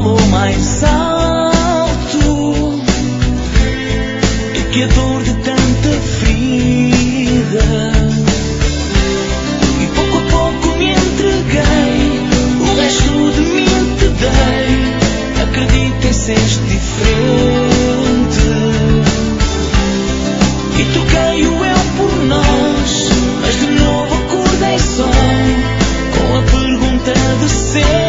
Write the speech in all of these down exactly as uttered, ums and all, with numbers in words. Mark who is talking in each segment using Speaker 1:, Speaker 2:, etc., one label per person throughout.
Speaker 1: falou mais alto do que a dor de tanta ferida. E pouco a pouco me entreguei, o resto de mim te dei. Acredita em seres diferente. E toquei o eu por nós, mas de novo acordei só com a pergunta de sempre.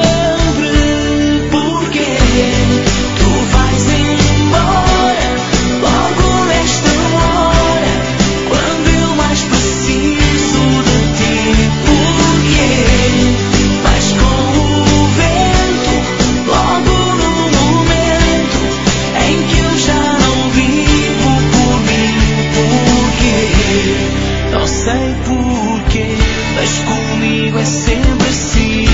Speaker 1: Porquê tu vais embora logo nesta hora, quando eu mais preciso de ti? Porquê vais com o vento logo no momento em que eu já não vivo por mim? Porquê? Não sei porquê, mas comigo é sempre assim.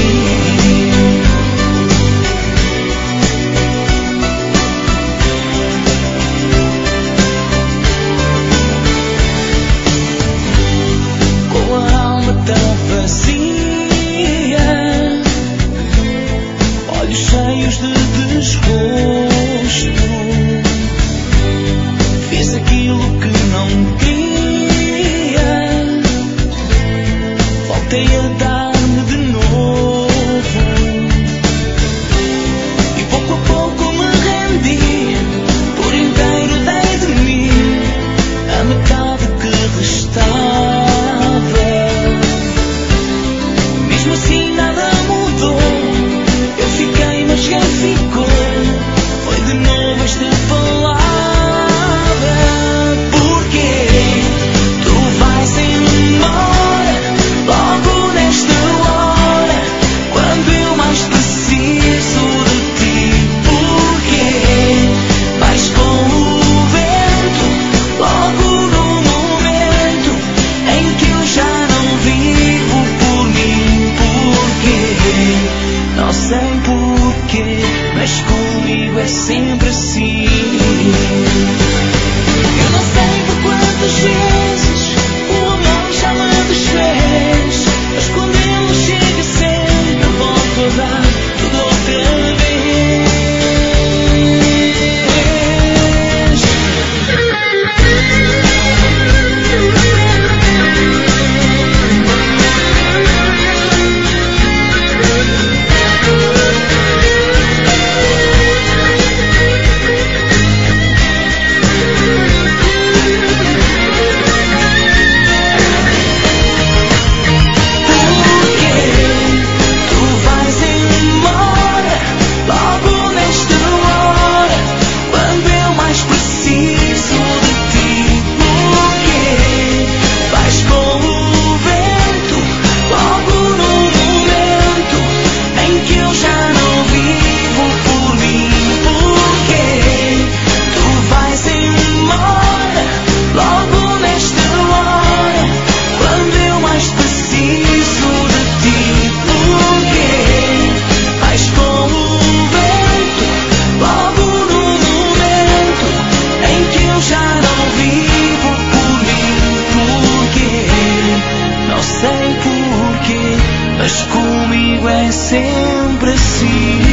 Speaker 1: Com a alma tão vazia, olhos cheios de desgosto, fiz aquilo que não queria, voltei a dar-me de novo. E pouco a pouco me rendi, por inteiro dei de mim a metade que restava. Mesmo assim nada mudou, eu fiquei mas quem ficou foi de novo esta palavra. Porquê tu vais embora logo nesta hora, quando eu mais preciso de ti? Porquê vais com o vento logo no momento em que eu já não vivo por mim? Porquê? Não sei porquê, mas comigo é sempre assim. Eu não sei por quantas vezes o amor já me desfez, mas quando ele chega sempre eu volto a dar tudo outra vez. Mas comigo é sempre assim.